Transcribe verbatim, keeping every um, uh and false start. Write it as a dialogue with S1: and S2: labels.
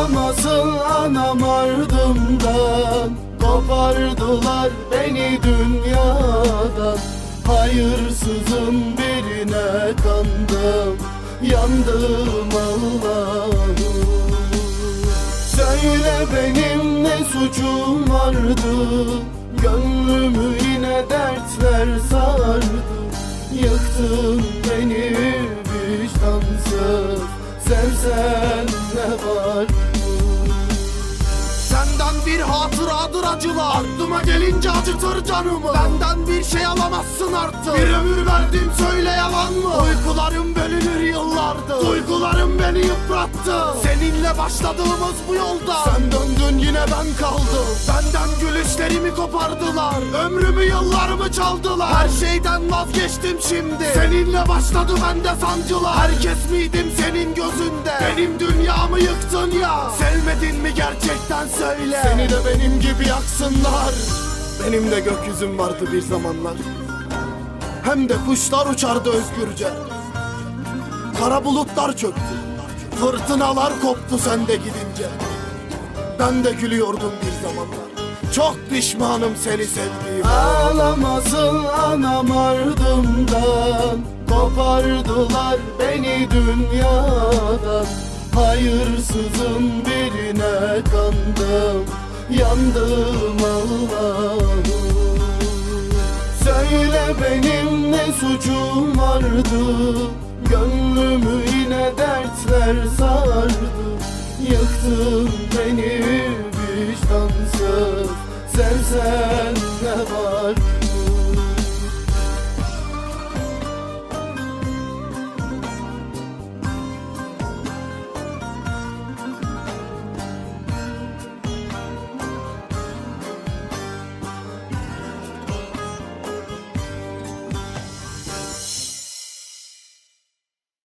S1: Ağlamasın anam ardımdan, kopardılar beni dünyadan. Hayırsızın birine kandım, yandım Allah'ım. Söyle benim ne suçum vardı, gönlümü yine dertler sardı. Yıktın beni vicdansız, sevsen ne var?
S2: Senden bir hatıradır acılar, aklıma gelince acıtır canımı. Benden bir şey alamazsın artık, bir ömür verdim söyle yalan mı? Uykularım bölünür yıllardır, duygularım beni yıprattı. Seninle başladığımız bu yolda sen döndün yine ben kaldım. Benden gülüşlerimi kopardılar, ömrümü yıllarımı çaldılar. Her şeyden vazgeçtim şimdi, seninle başladı bende sancılar. Herkes miydim senin gözünde, benim dünyamı yıktın ya. Sevmedin mi gerçekten söyle, seni de benim gibi yaksınlar. Benim de gökyüzüm vardı bir zamanlar, hem de kuşlar uçardı özgürce. Kara bulutlar çöktü, fırtınalar koptu sen de gidince. Ben de gülüyordum bir zamanlar, çok pişmanım seni sevdiğime.
S1: Ağlamasın anam ardımdan, kopardılar beni dünyadan. Hayırsızın birine kandım, yandım Allah'ım. Söyle benim ne suçum vardı, gönlümü yine dertler sardı. Yıktın beni vicdansız, sevsen ne var?